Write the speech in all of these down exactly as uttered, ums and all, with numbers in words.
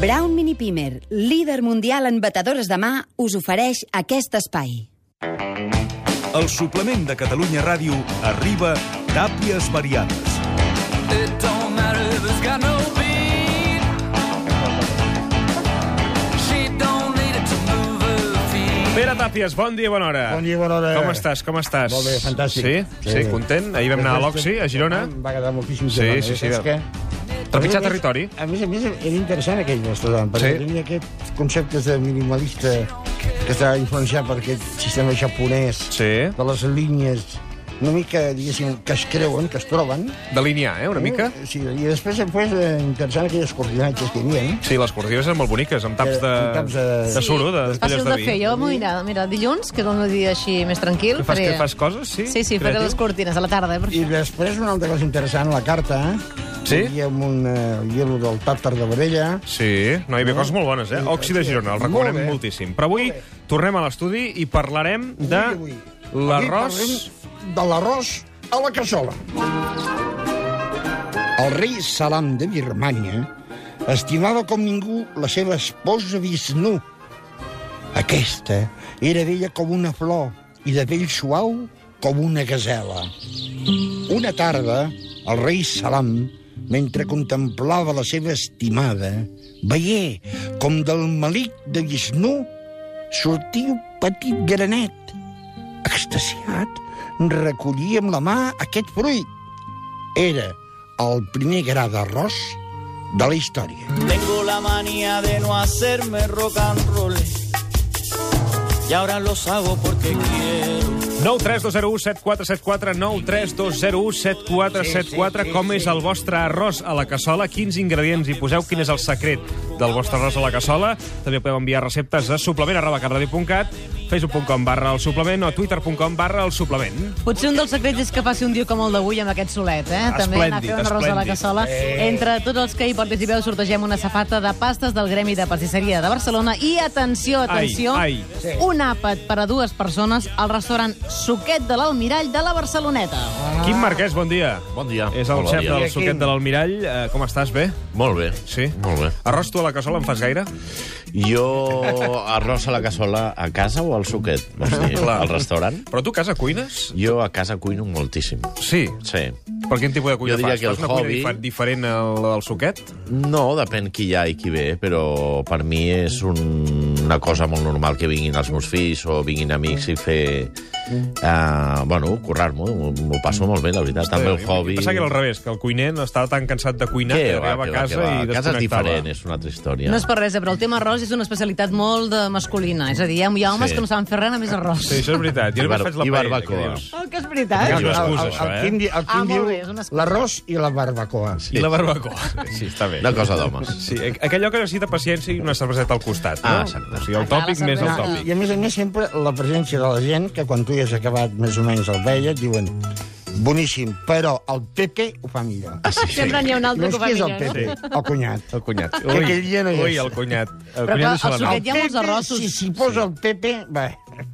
Braun Mini Pimer, líder mundial en batedores de mà, us ofereix aquest espai. El suplement de Catalunya Ràdio arriba Tàpies Variades. Pere Tàpies, bon dia, bona hora. Bon dia, bona hora. Com estàs, com estàs? Molt bé, fantàstic. Sí? Sí, content? Ahir vam anar a l'Oxy, a Girona. Em va agradar moltíssim. Sí, sí, sí. Trepitjar territori. A més a més, era interessant aquell restaurant, perquè tenia aquests conceptes de minimalista que està influenciat per aquest sistema japonès de les línies una mica, diguéssim, que es creuen, que es troben. Delinear, eh, una mica? Sí, i després, després interessant aquelles coordinatges que hi havia. Sí, les coordinatges són molt boniques, amb taps de suro, de fàcils de fer. Jo, mira, mira, dilluns, que és un dia així més tranquil. Que fas, que fas coses, sí? Sí, sí, faré les cortines a la tarda. I després una altra cosa interessant, la carta, sí? Hi havia un hielo del tàrtar de Vedella. Sí, no, hi havia coses molt bones, eh? Òxid de Girona, el recomanem moltíssim. Però avui tornem a l'estudi i parlarem de l'arròs... de l'arròs a la cassola. El rei Salam de Birmània estimava com ningú la seva esposa Vishnu. Aquesta era bella com una flor i de pell suau com una gasela. Una tarda, el rei Salam, mentre contemplava la seva estimada, veié com del melic de Vishnu sortia un petit granet. Extasiat, recollia amb la mà aquest fruit. Era el primer gra d'arròs de la història. Tengo la manía de no hacerme rock and roll y ahora los hago porque quiero. nou tres dos zero u set quatre set quatre, nou tres dos zero u set quatre set quatre. Com és el vostre arròs a la cassola? Quins ingredients hi poseu? Quin és el secret del vostre arròs a la cassola? També podeu enviar receptes a suplement arroba catradio punt cat, facebook punt com barra el suplement o twitter punt com barra el suplement. Potser un dels secrets és que faci un dia com el d'avui amb aquest solet, eh? També anar a fer un arròs a la cassola. Entre tots els que hi participeu sortegem una safata de pastes del Gremi de Pastisseria de Barcelona i, atenció, atenció, ai, ai. un àpat per a dues persones al restaurant Suquet de l'Almirall de la Barceloneta. Ah. Quim Marquès, bon dia. Bon dia. És el xef del Suquet de l'Almirall. Uh, com estàs, bé? Molt bé. Sí? Molt bé. Arròs tu a la cassola en fas gaire? Jo arròs a la cassola a casa o al Suquet? No sé, al restaurant? Però tu a casa cuines? Jo a casa cuino moltíssim. Sí? Sí. Per quin tipus de cuina fas? Fas una hobby... cuina diferent al, al Suquet? No, depèn qui hi ha i qui ve, però per mi és un, una cosa molt normal que vinguin els meus fills o vinguin amics i fer... Uh, bueno, currar-m'ho, m'ho passo molt bé, la veritat. També el hobby... Pensava que era al revés, que el cuiner estava tan cansat de cuinar que arribava a casa i desconnectava. A casa és diferent, és una altra història. No és per res, però el tema arròs és una especialitat molt de masculina. És a dir, hi ha homes sí. que no saben fer res només arròs. Sí, això és veritat. I, bar I barbacoa. El que és veritat. El, el, el, el Quim, el Quim diu l'arròs i la barbacoa. Sí. I la barbacoa. Sí, està bé. Una cosa d'homes. Sí, aquell lloc que necessita paciència i una cerveseta al costat. No? Ah, exacte. O sigui, el tòpic més el tòpic. I a més a més sempre la presència de la gent, que quan tu ja has acabat més o menys el veia, et diuen boníssim, però el Pepe ho fa millor. Ah, sí, sí. Sempre n'hi ha un altre que ho fa millor. No és qui és el Pepe? Sí. El cunyat. El cunyat. Que aquell dia no hi és. Ui, el cunyat. El però cunyat al Suquet hi ha molts arrossos. Si s'hi posa el Pepe, bé.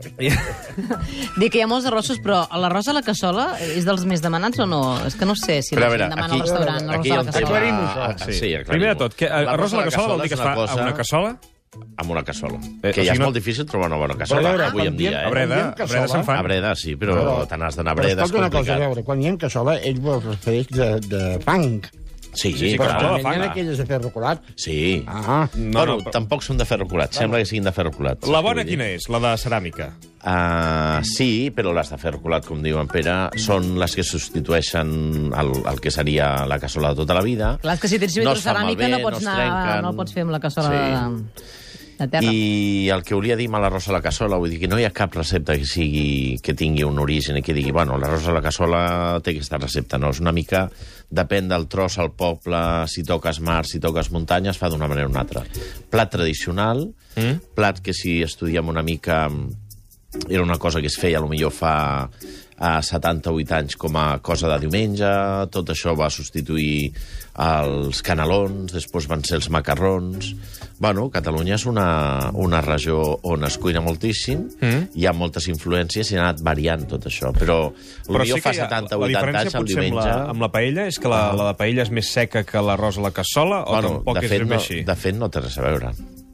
Dic que hi ha molts arrossos, però l'arròs a la cassola és dels més demanats o no? És que no sé si la gent demana al restaurant arròs a la cassola. Sí, primer de tot, arròs a la cassola vol dir que es fa a una cassola? Amb una cassola. Eh, que ja és no... molt difícil trobar una bona cassola veure, avui en dia. Eh? A Breda, a Breda se'n fan. A Breda, sí, però, però te n'has d'anar a Breda, és complicat. Cosa, a veure, quan hi ha cassola, ell vol refereix de, de fang. Sí, sí, però clar. Però hi ha aquelles de ferro colat. Sí. Ah. No, bueno, no, tampoc són de ferro colat. Sembla que siguin de ferro colat. La bona quina és? La de ceràmica? Uh, sí, però les de ferro colat, com diu en Pere, són les que substitueixen el, el que seria la cassola de tota la vida. Clar, és que si tens no ceràmica no pots, anar, no pots fer amb la cassola sí. de... I el que volia dir amb l'arròs a la cassola, vull dir que no hi ha cap recepta que sigui que tingui un origen i que digui, bueno, l'arròs a la cassola té aquesta recepta, no? És una mica, depèn del tros, al poble, si toques mar, si toques muntanya, es fa d'una manera o una altra. Plat tradicional, mm? plat que si estudiem una mica era una cosa que es feia, potser fa a setanta o vuit anys com a cosa de diumenge, tot això va substituir els canelons, després van ser els macarrons, Bueno, Catalunya és una, una regió on es cuina moltíssim, mm. hi ha moltes influències i ha anat variant tot això, però potser sí fa setanta o vuitanta anys el diumenge... Amb la, amb la paella és que la, la paella és més seca que l'arròs a la cassola o bueno, tampoc és fet, ben no, així? De fet, no té res a veure.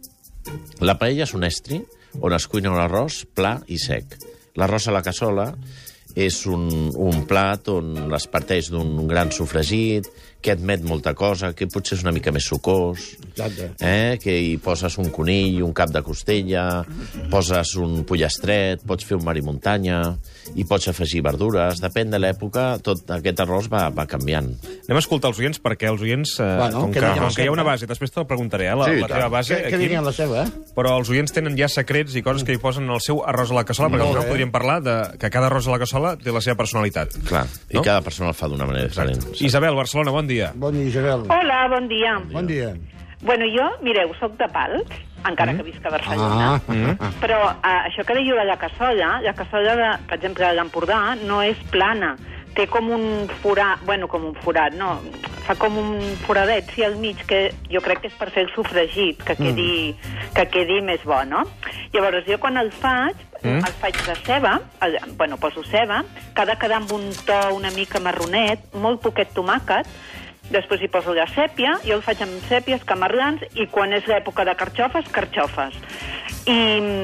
La paella és un estri on es cuina un arròs pla i sec. L'arròs a la cassola és un, un plat on es parteix d'un gran sofregit, que admet molta cosa, que potser és una mica més sucós, eh? Que hi poses un conill, un cap de costella, poses un pollastre, pots fer un mar i muntanya, i pots afegir verdures. Depèn de l'època, tot aquest arròs va, va canviant. Anem a escoltar els oients, perquè els oients, eh, bueno, com que, que, com que hi ha una base, després te'l preguntaré, eh, la, sí, la teva base. Què dirien la seva, eh? Però els oients tenen ja secrets i coses que hi posen en el seu arròs a la cassola, perquè no podríem parlar de que cada arròs a la cassola té la seva personalitat. Clar, no? I cada persona el fa d'una manera diferent. Sí. Isabel, Barcelona, bon dia. Bon dia, Isabel. Hola, bon dia. Bon dia. Bueno, jo, mireu, soc de Pals, encara mm. que visc a Barcelona, ah. mm. però uh, això que dèieu de la cassola, la cassola, de, per exemple, de l'Empordà, no és plana. Té com un forat, bueno, com un forat, no, fa com un foradet, sí, al mig, que jo crec que és per fer el sofregit, que quedi, mm. que quedi més bo, no? Llavors, jo quan el faig, mm. el faig de ceba, el, bueno, poso ceba, que ha de quedar amb un to una mica marronet, molt poquet tomàquet, després hi poso la sèpia, jo el faig amb sèpies, camarlans, i quan és l'època de carxofes, carxofes. I,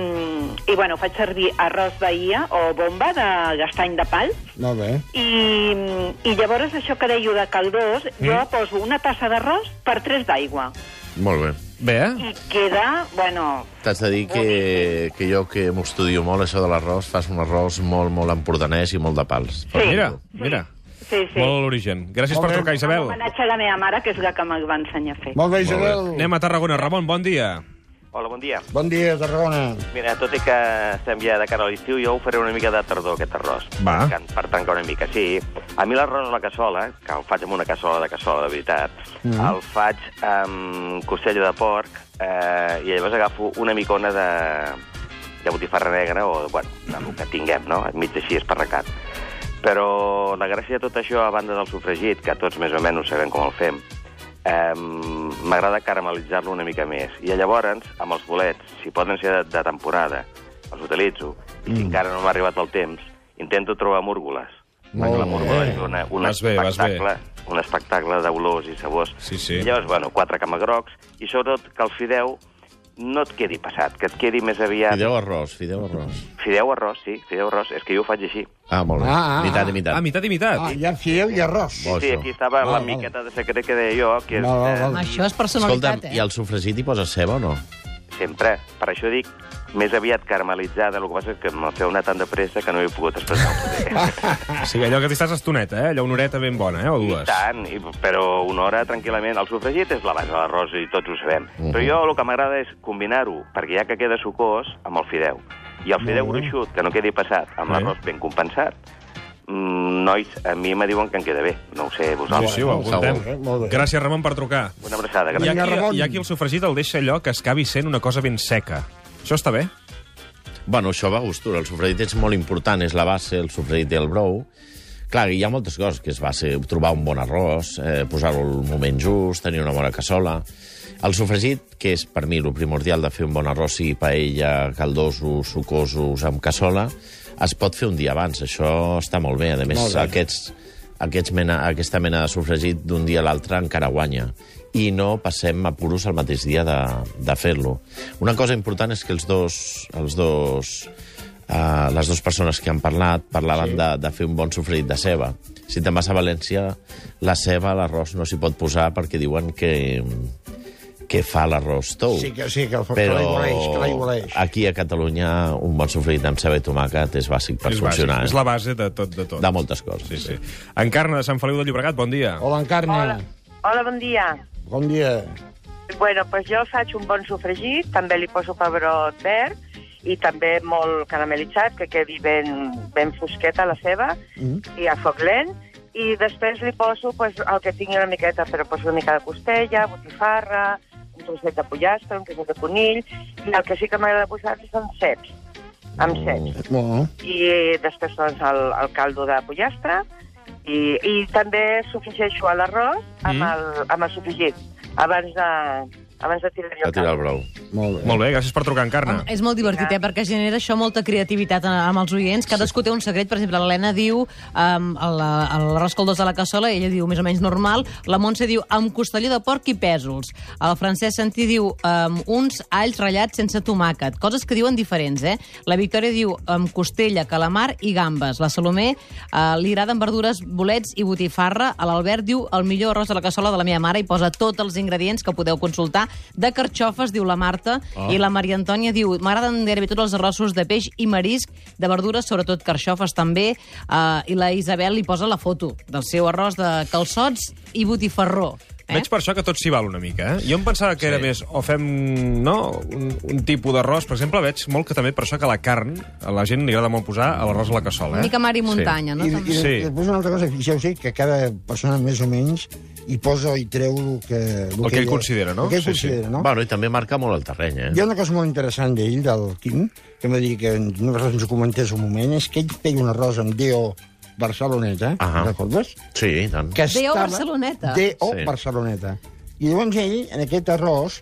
i bueno, faig servir arròs bahia o bomba de l'estany de Pals. Molt bé. I, i llavors això que deio de caldós, mm. jo poso una tassa d'arròs per tres d'aigua. Molt bé. Bé, eh? I queda, bueno... T'haig de dir que, que jo, que m'ho estudio molt, això de l'arròs, fas un arròs molt, molt empordanès i molt de Pals. Sí. Mira, mira. Sí, sí. Molt a l'origen. Gràcies molt per trucar, Isabel. Un homenatge a la meva mare, que és la que me'l va ensenyar a fer. Molt bé, Isabel. Anem a Tarragona. Ramon, bon dia. Hola, bon dia. Bon dia, Tarragona. Mira, tot i que estem ja de cara a l'estiu, jo ho faré una mica de tardor, aquest arròs. Va. Per, per tancar una mica, sí. A mi l'arròs a la cassola, que el faig amb una cassola de cassola, de veritat, mm. el faig amb costella de porc, eh, i llavors agafo una micona de, de botifarra negra, o, bueno, el que tinguem, no? Mig així esparracat. Però la gràcia de tot això, a banda del sofregit, que tots més o menys sabem com el fem, eh, m'agrada caramelitzar-lo una mica més. I llavors, amb els bolets, si poden ser de, de temporada, els utilitzo. I si mm. encara no m'ha arribat el temps, intento trobar múrgoles. Perquè la múrgola és una, un, vas bé, espectacle, un espectacle d'olors i sabors. Sí, sí. I llavors, bueno, quatre camagrocs, i sobretot que el fideu no et quedi passat, que et quedi més aviat... Fideu arròs, fideu arròs. Fideu arròs, sí, fideu arròs. És que jo ho faig així. Ah, molt bé. Ah, ah, mitat i mitat. Ah, mitat i mitat. Ah, hi ha fideu i arròs. Sí, sí, aquí estava Ah, la miqueta de secret que deia jo, que és... No, no, no. Això és personalitat, Escolta'm, eh? i al sofregit hi poses ceba o no? Sempre. Per això dic més aviat caramelitzada, el que passa és que m'ha fet una tant de pressa que no he pogut expressar. O sigui, allò que t'estàs estoneta, eh? Allò una horeta ben bona, eh? O dues. I tant, i, però una hora tranquil·lament. El sofregit és la base de l'arròs i tots ho sabem. Uh -huh. Però jo el que m'agrada és combinar-ho, perquè ja que queda sucós, amb el fideu. I el fideu gruixut, que no quedi passat, amb l'arròs ben compensat, mm, nois, a mi me diuen que em queda bé. No ho sé, vosaltres. Sí, sí, ho apuntem. Eh? Molt bé. Gràcies, Ramon, per trucar. Una abraçada. I Gràcies. Vinga, aquí, Ramon. I aquí el sofregit el deixa allò que acabi sent una cosa ben seca. Això està bé? Bueno, això va a gustura. El sofregit és molt important, és la base, el sofregit i el brou. Clar, hi ha moltes coses, que és base, trobar un bon arròs, eh, posar-ho al moment just, tenir una bona cassola. El sofregit, que és per mi el primordial de fer un bon arròs, sigui paella, caldosos, sucosos, amb cassola, es pot fer un dia abans. Això està molt bé. A més, aquests, aquests mena, aquesta mena de sofregit d'un dia a l'altre encara guanya. I no passem apuros el mateix dia de, de fer-lo. Una cosa important és que els dos, els dos, uh, les dues persones que han parlat parlaven sí. de, de fer un bon sofregit de ceba. Si te'n vas a València, la ceba a l'arròs no s'hi pot posar perquè diuen que, que fa l'arròs tou. Sí, que, sí, que, Però que l'aigualeix, que l'aigualeix. Aquí a Catalunya un bon sofregit amb ceba i tomàquet és bàsic per és funcionar. Bàsic. És la base de tot, de tot. De moltes coses. Sí, sí. Encarna, de Sant Feliu de Llobregat, bon dia. Hola, Encarna. Hola. Hola, bon dia. Bon dia. Bueno, pues jo faig un bon sofregit, també li poso pebrot verd i també molt caramelitzat, que quedi ben, ben fosqueta la ceba, mm. i a foc lent, i després li poso pues, el que tingui una miqueta, però poso una mica de costella, botifarra, un trosset de pollastre, un trosset de conill, i el que sí que m'agrada posar són ceps, amb ceps. Mm. I després doncs, el, el caldo de pollastre, i, i també sofregeixo l'arròs amb, mm. el, amb el sofregit abans de, abans de tirar-hi A el tirar el caldo. brou. Molt bé. Molt bé, gràcies per trucar, Encarna. És molt divertit, eh? Perquè genera això molta creativitat amb els oients. Cadascú té un secret. Per exemple, l'Helena diu um, l'arròs caldós de la cassola, ella diu més o menys normal. La Montse diu amb costelló de porc i pèsols. El Francesc Santí diu um, uns alls ratllats sense tomàquet. Coses que diuen diferents, eh? La Victòria diu amb costella, calamar i gambes. La Salomé uh, li agraden verdures, bolets i botifarra. L'Albert diu el millor arròs de la cassola de la meva mare i posa tots els ingredients que podeu consultar. De carxofes, diu la Marta, oh. I la Maria Antònia diu m'agraden gairebé tots els arrossos de peix i marisc, de verdures, sobretot carxofes també, uh, i la Isabel li posa la foto del seu arròs de calçots i botifarró. Eh? Veig per això que tot s'hi val una mica, eh? Jo em pensava que sí. era més, o fem, no?, un, un tipus d'arròs. Per exemple, veig molt que també per això que la carn, a la gent li agrada molt posar a l'arròs a la cassola, eh? Una mica mar i muntanya, sí. no? I, i, Sí. i després una altra cosa, fixeu-se que cada persona més o menys hi posa i treu el que... El, El que ell ella- considera, no? El que ell Sí, sí. considera, no? Bueno, i també marca molt el terreny, eh? Hi ha una cosa molt interessant d'ell, del Quim, que em va dir que nosaltres ens ho comentés un moment, és que ell feia un arròs amb D O Barceloneta, Ah. recordes? Sí, i tant. Que D O estava- Barceloneta? D O Sí. Barceloneta. I llavors ell, en aquest arròs,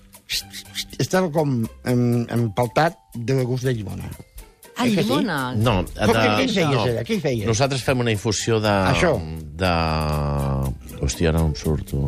estava com em- empaltat de gust de llimona. Ah, Eh que sí? llimona. No, Com que què hi feies, no. ella? Què hi feies? Nosaltres fem una infusió de... Això. De... Hòstia, ara no em surto.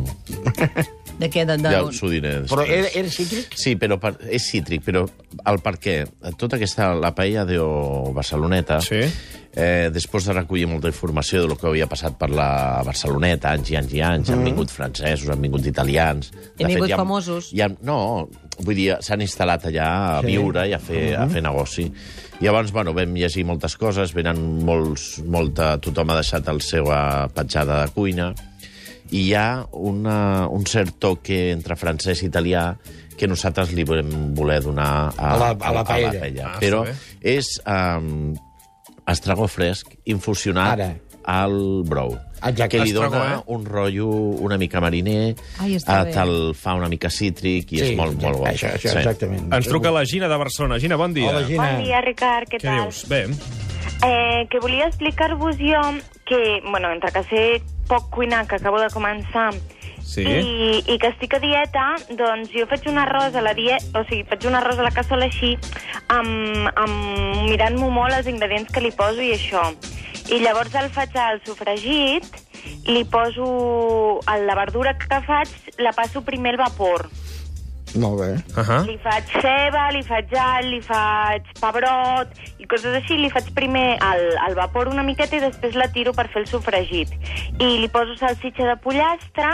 De què? De, de... Ja us ho diré després. Però era, era cítric? Sí, però per, és cítric, però el per què? Tota aquesta, la paella de Barceloneta, Sí. eh, després de recollir molta informació de lo que havia passat per la Barceloneta, anys i anys i anys, mm. han vingut francesos, han vingut italians... I han vingut famosos. Hi ha, no, vull dir, s'han instal·lat allà a Sí. viure i a fer, a fer negoci. I llavors, bueno, vam llegir moltes coses, venen molts, molta... Tothom ha deixat el seu petjada de cuina, i hi ha una, un cert toque entre francès i italià que nosaltres li vam voler donar a, A la- a la paella. A la paella. Ah, Però està és um, estragó fresc infusionat Ara. al brou. Exacte. Que li Estragó, dona eh? un rotllo una mica mariner, Ai, està eh, bé. te'l fa una mica cítric i Sí, és molt, molt bo. Això, això, Sí. exactament. Ens truca la Gina de Barcelona. Gina, bon dia. Hola, Gina. Bon dia, Ricard, què, Què tal? dius? Bé. Eh, que volia explicar-vos jo que, bueno, entre que sé poc cuinar, que acabo de començar, Sí. i, i que estic a dieta, doncs jo faig un arròs a la dieta, o sigui, faig un arròs a la cassola així, amb, amb, mirant-m'ho molt els ingredients que li poso i això. I llavors el faig al sofregit, li poso a la verdura que faig, la passo primer al vapor. Molt bé. Uh -huh. Li faig ceba, li faig all, li faig pebrot i coses així. Li faig primer al, al vapor una miqueta i després la tiro per fer el sofregit. I li poso salsitxa de pollastre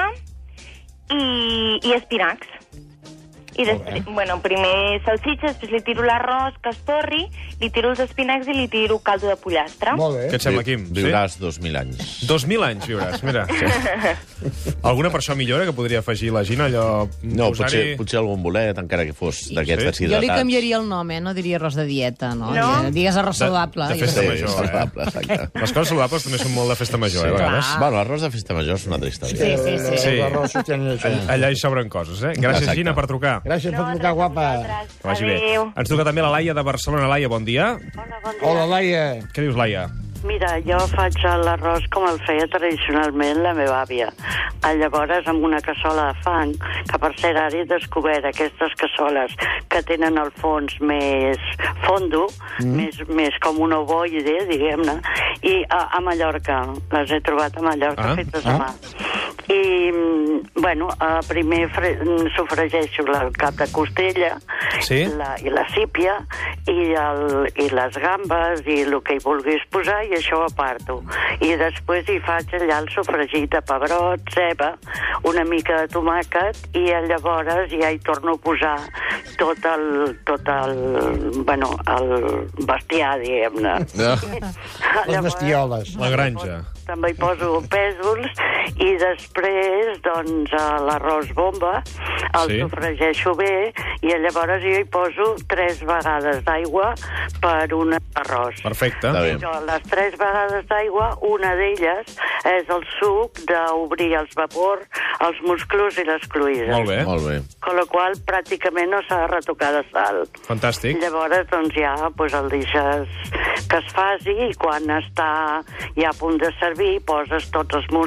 i, i espinacs. I després, bueno, primer salsitxa, després li tiro l'arròs que es torri, li tiro els espinacs i li tiro caldo de pollastre. Molt bé. Què et sembla, Quim? Viuràs dos mil anys. Dos mil anys viuràs, mira. Alguna per això millora que podria afegir la Gina? Allò, No, posar-hi- potser, potser algun bolet, encara que fos d'aquests Sí. deshidratats. Jo li canviaria el nom, eh? No diria arròs de dieta, no? No? Digues arròs De- saludable. de I festa Sí, major, eh? saludable, exacte. Les coses saludables també són molt de festa major, eh, a vegades. clar. Bueno, l'arròs de festa major és una altra història. Sí, sí, sí. Sí. Els arrossos tenen això. All- Allà hi sobren coses, eh? Gràcies, Exacte. Gina, per trucar. Gràcies per No, trucar, guapa. vosaltres. Que vagi bé. Adéu. Ens truca també la Laia de Barcelona. Laia, bon dia. Hola, bon dia. Hola, Laia. Què dius, Laia? Mira, jo faig l'arròs com el feia tradicionalment la meva àvia. Llavors, amb una cassola de fang, que per cert ara he descobert aquestes cassoles que tenen el fons més fondo, mm. més, més com un ovoide, diguem-ne, i a, a Mallorca, les he trobat a Mallorca, Ah. fetes Ah. a mà. I, bueno, eh, primer fre sofregeixo el cap de costella, Sí? la, i la sípia, i, el, i les gambes, i el que hi vulguis posar, i això ho aparto. I després hi faig allà el sofregit de pebrot, ceba, una mica de tomàquet, i llavors ja hi torno a posar tot el, tot el, bueno, el bestiar, diguem-ne. No. Les bestioles. La granja. També hi poso pèsols i després, doncs, a l'arròs bomba el Sí. sofregeixo bé i llavors jo hi poso tres vegades d'aigua per un arròs. Perfecte. Està bé. Jo, les tres vegades d'aigua, una d'elles és el suc d'obrir els vapor, els musclos i les cloïdes. Molt bé. Molt bé. Con la qual pràcticament no s'ha de retocar de sal. Fantàstic. Llavors, doncs ja pues, el deixes que es faci i quan està ja a punt de servir poses tots els musclos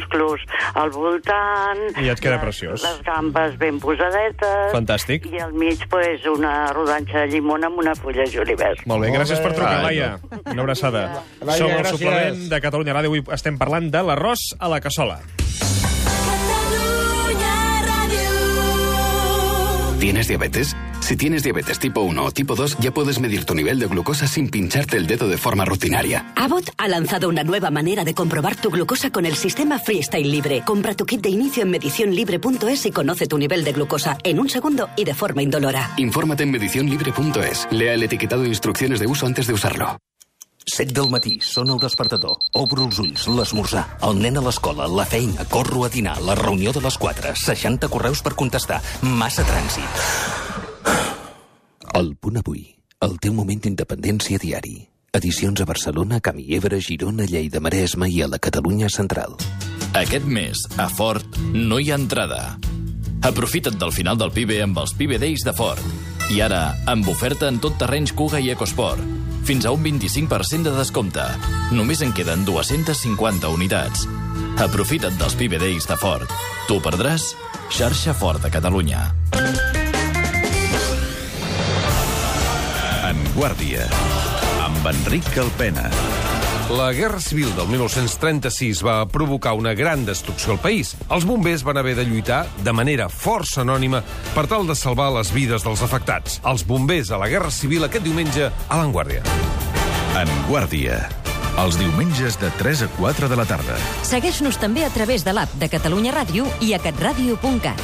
al voltant... I et queda les, preciós. Les gambes ben posadetes... Fantàstic. I al mig, pues, una rodanxa de llimona amb una fulla de julivert. Molt bé, gràcies per trucar, Laia. Una abraçada. Laia, Som el gràcies. suplement de Catalunya Ràdio. Avui estem parlant de l'arròs a la cassola. ¿Tienes diabetes? Si tienes diabetes tipo uno o tipo dos, ya puedes medir tu nivel de glucosa sin pincharte el dedo de forma rutinaria. Abbott ha lanzado una nueva manera de comprobar tu glucosa con el sistema Freestyle Libre. Compra tu kit de inicio en medición libre punto es y conoce tu nivel de glucosa en un segundo y de forma indolora. Infórmate en medición libre punto es. Lea el etiquetado e instrucciones de uso antes de usarlo. set del matí, sona el despertador, obro els ulls, l'esmorzar, el nen a l'escola, la feina, corro a dinar, la reunió de les quatre, seixanta correus per contestar, massa trànsit. El Punt Avui, el teu moment d'independència diari. Edicions a Barcelona, Camí Ebre, Girona, Lleida, Maresme i a la Catalunya Central. Aquest mes, a Ford, no hi ha entrada. Aprofita't del final del Pibe amb els Pibe Days de Ford. I ara, amb oferta en tot terrenys Kuga i EcoSport. Fins a un vint-i-cinc per cent de descompte. Només en queden dues-centes cinquanta unitats. Aprofita't dels Pibe Days de Ford. Tu perdràs? Xarxa Ford de Catalunya. En Guàrdia, amb Enric Calpena. La Guerra Civil del mil nou-cents trenta-sis va provocar una gran destrucció al país. Els bombers van haver de lluitar de manera força anònima per tal de salvar les vides dels afectats. Els bombers a la Guerra Civil aquest diumenge a La Guàrdia. En Guàrdia, els diumenges de tres a quatre de la tarda. Segueix-nos també a través de l'app de Catalunya Ràdio i a catradio punt cat.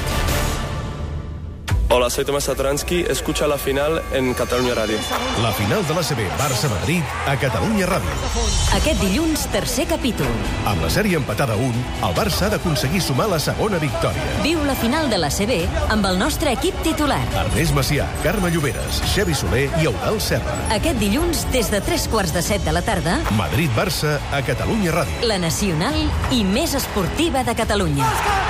Hola, soy Tomás Satoransky. Escucha la final en Catalunya Ràdio. La final de l'A C B Barça-Madrid a Catalunya Ràdio. Aquest dilluns, tercer capítol. Amb la sèrie empatada a un, el Barça ha d'aconseguir sumar la segona victòria. Viu la final de l'A C B amb el nostre equip titular. Ernest Macià, Carme Lloberes, Xavi Soler i Eudald Serra. Aquest dilluns, des de tres quarts de set de la tarda... Madrid-Barça a Catalunya Ràdio. La nacional i més esportiva de Catalunya.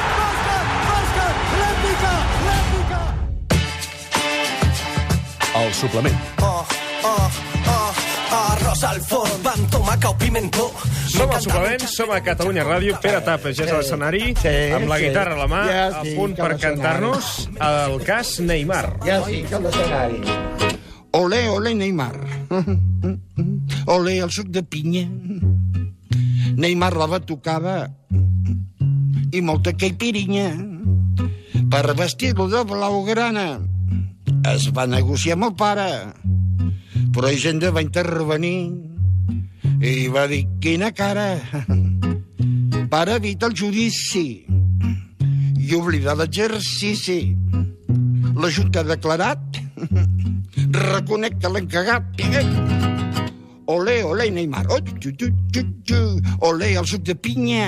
El suplement. Oh, oh, oh, arròs al forn, amb tomàquet o pimentó. Som al suplement, som a Catalunya Ràdio. Pere Tapes ja és a l'escenari, amb la guitarra a la mà, a punt per cantar-nos el cas Neymar. Ja estic a l'escenari. Olé, olé, Neymar. Olé, el suc de pinya. Neymar la batucava i molta caipirinha. Per vestir-lo de blaugrana es va negociar amb el pare, però Hisenda va intervenir i va dir quina cara per evitar el judici i oblidar l'exercici. La Junta ha declarat, reconec que l'hem cagat. Olé, olé, Neymar. Olé, el suc de pinya.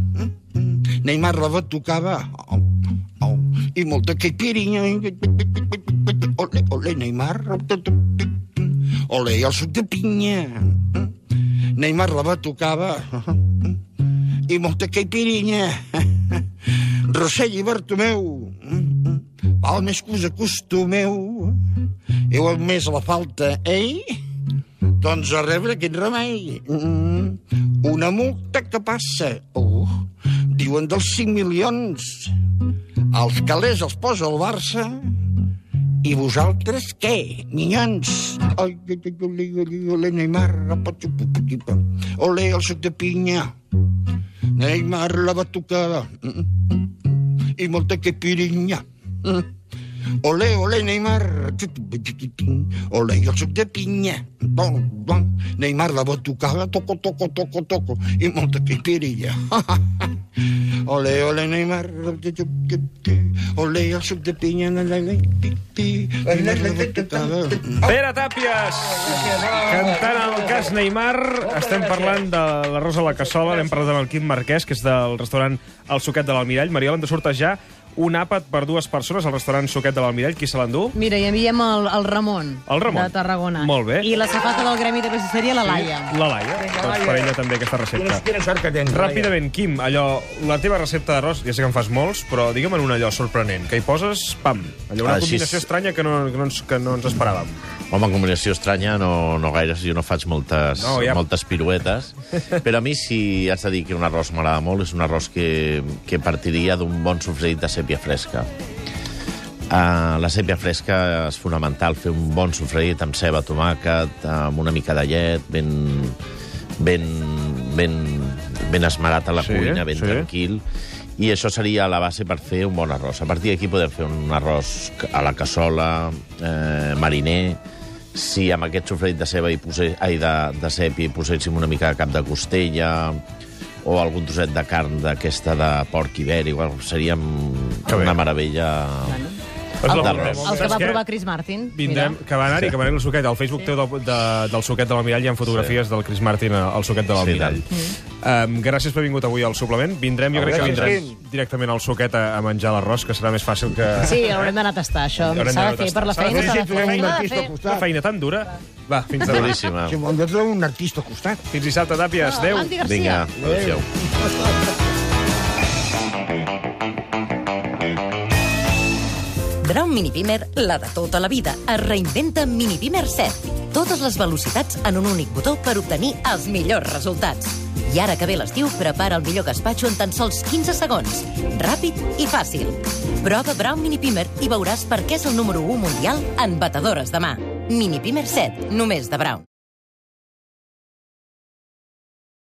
Neymar la batucava i molta caipirinha. Olé, olé, Neymar. Olé, el suc de pinya. Neymar la batucava i molta caipirinha. Rossell i Bartomeu, val més que us acostumeu. Heu admès la falta, ei? Doncs a rebre quin remei. Una multa que passa, oh, diuen dels cinc milions. Els calés els posa el Barça i vosaltres què, minyons? Olé, olé, Neymar, olé, el suc de pinya. Neymar la batucada i molta caipirinha. Olé, olé, Neymar. Olé, el suc de pinya. Neymar la batucada, toco, toco, toco, toco i molta caipirinha. Olé, olé, Neymar. Olé, el suc de pinya. Pere Tàpies, cantant el cas Neymar. Estem parlant de l'arròs a la cassola. L'hem parlat amb el Quim Marquès, que és del restaurant El Suquet de l'Almirall. Mariol, hem de sortejar un àpat per dues persones al restaurant Suquet de l'Almirall. Qui se l'endú? Mira, hi enviem el, el Ramon. El Ramon. De Tarragona. Molt bé. I la safata del Gremi de Pastisseria, la Laia. Sí, la Laia. Doncs per ella també aquesta recepta. Quina sort que tens, Ràpidament, Quim, allò, la teva recepta d'arròs, ja sé que en fas molts, però digue'm en un allò sorprenent, que hi poses, pam, allò, una Així combinació és. estranya que no, que no, ens, que no ens esperàvem. Home, combinació estranya no, no gaire, jo no faig moltes, No, ja. moltes piruetes, però a mi si haig de dir que un arròs m'agrada molt, és un arròs que, que partiria d'un bon sofregit de sèpia fresca. Uh, la sèpia fresca és fonamental, fer un bon sofregit amb ceba, tomàquet, amb una mica de llet, ben, ben, ben, ben esmerat a la Sí, cuina, ben sí. tranquil, i això seria la base per fer un bon arròs. A partir d'aquí podem fer un arròs a la cassola, eh, mariner. Si amb aquest sofregit de ceba i posé, ai, de, de sèpia hi poséssim una mica de cap de costella o algun trosset de carn d'aquesta de porc ibèric, igual, seria una meravella. És la d'arròs. El que va provar Chris Martin. Vindrem, Mira. que va anar-hi, que va anar al Suquet. Al Facebook teu del, de, del Suquet de l'Almirall hi ha fotografies del Chris Martin al Suquet de l'Almirall. Um, gràcies per haver vingut avui al suplement. Vindrem, jo crec que vindrem directament al Suquet a, a menjar l'arròs, que serà més fàcil que... Sí, haurem d'anar a tastar, això. Haurem S'ha d'anar de a fer per la tastar. feina, S'ha s'ha de de fer. fer. S'ha de artista fer. al costat. Una feina tan dura. Va, fins demà. Duríssima. Si m'ho hem de trobar un artista al costat. Fins dissabte, Tàpies. Adéu. Andy Garcia. Vinga, adéu-siau. Brown Mini Pimer, la de tota la vida, es reinventa amb Mini Pimer set. Totes les velocitats en un únic botó per obtenir els millors resultats. I ara que ve l'estiu, prepara el millor gaspatxo en tan sols quinze segons. Ràpid i fàcil. Prova Brown Mini Pimer i veuràs per què és el número u mundial en batedores de mà. Mini Pimer set, només de Brown.